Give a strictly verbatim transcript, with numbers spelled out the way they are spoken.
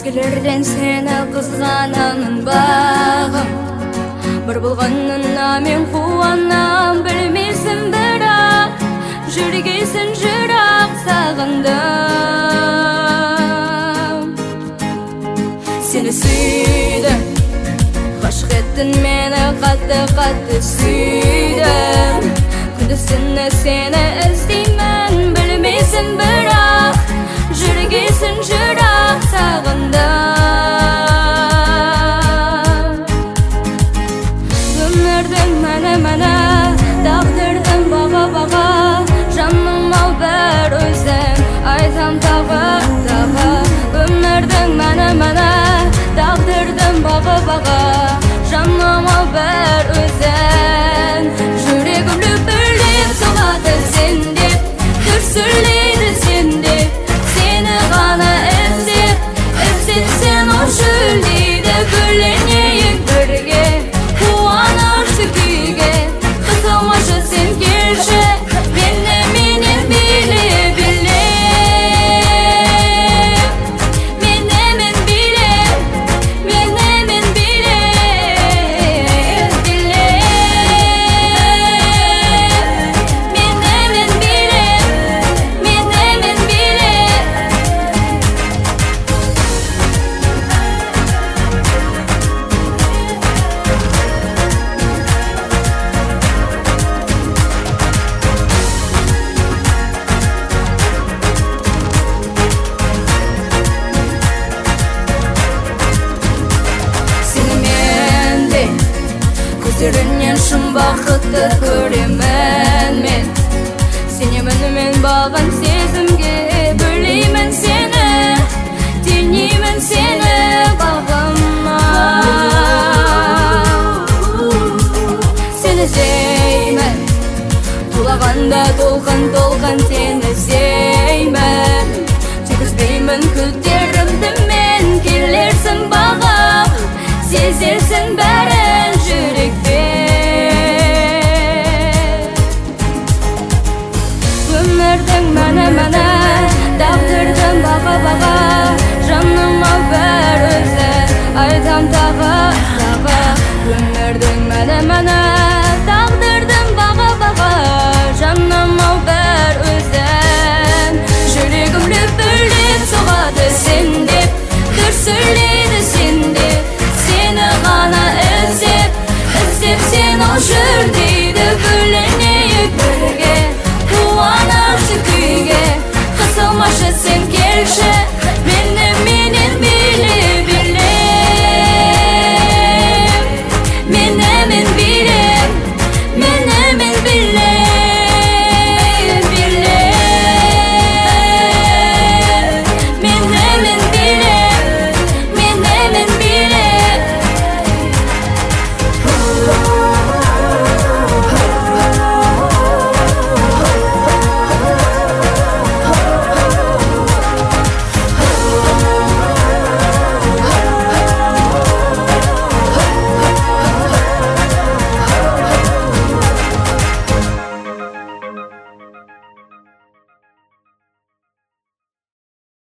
Eskilерден seni kızғанамын бағым. Bir болғанына мен қуанам, білмейсің бірақ, жүргейсің жырақ сағындым. Seni сүйдім, ғашық еттің мені, қатты-қатты сүйдім. Күндіз-түні сені іздеймін, білмейсің бірақ, жүргейсің жырақ сағындым. Өмірдің мәні-мәні, тағдырдың баға-баға, жаным ау бір өзің, айтам тағы-тағы. Өмірдің мәні-мәні, тағдырдың баға-баға, жаным ау бір өзің. Жүрегім лүпірлеп соғады сенде, дүрсірлейді сенде, сені ғана іздеп, іздетсен о шөлдейді. Бөленейік бірге, қуанышты күйге, қысылмашы сен келші, мені менен биле, биле. Мені мен биле, мені мен биле, биле. Мені мен биле, мені мен биле. Seni менде, көздеріңнен шын бақытты көремін мен. Сенемін мен бағын сезімге, бөлеймін сені, теңеймін сені бағыма. Сені іздеймін, тулағанда толқын-толқын сені іздеймін. Тегізбеймін күдерімді мен, келерсің бағым, сезерсің бәрін жүректе. Өмірдің мәні-мәні, тағдырдың баға-баға, жаным ау бір өзі, айтам